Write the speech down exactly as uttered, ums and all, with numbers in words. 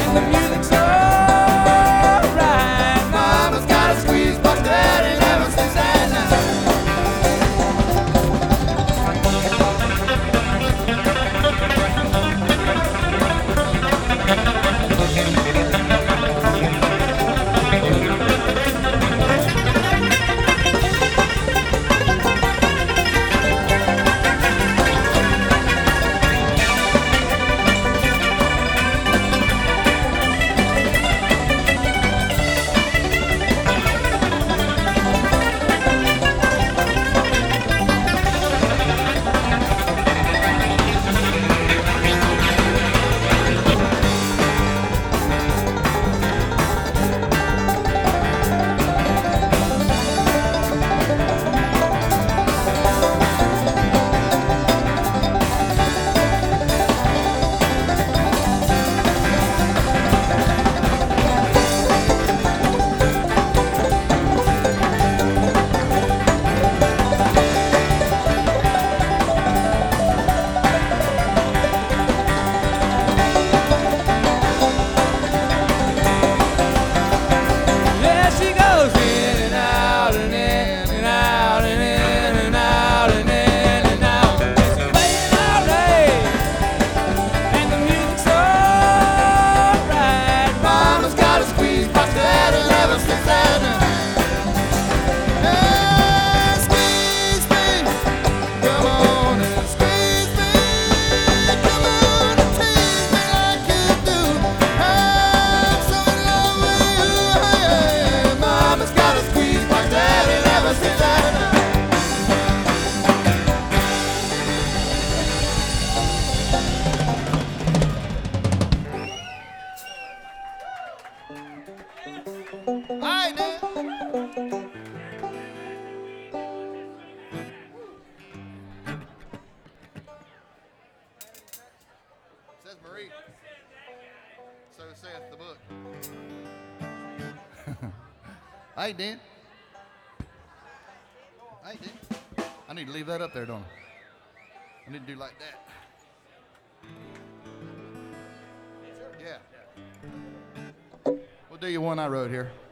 and the music's alright. Mama's got a squeeze box that ain't never sleeps at night. I did. Says Marie. So saith the book. I did. I did. I need to leave that up there, don't I? I need to do like that. Yeah. We'll do you one I wrote here.